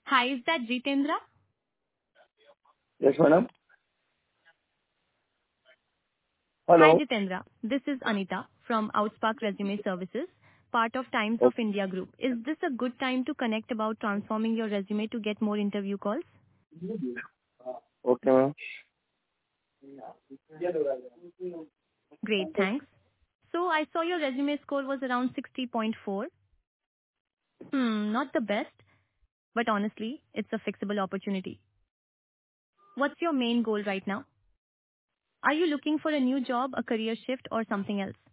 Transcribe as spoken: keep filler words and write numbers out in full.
Hi, is that Jitendra? Yes, madam. Hi, Hello. Jitendra. This is Anita from Outspark Resume Services, part of Times of O- India Group. Is this a good time to connect about transforming your resume to get more interview calls? Okay, ma'am. Great, thanks. So I saw your resume score was around sixty point four. Hmm, not the best, but honestly, it's a fixable opportunity. What's your main goal right now? Are you looking for a new job, a career shift, or something else?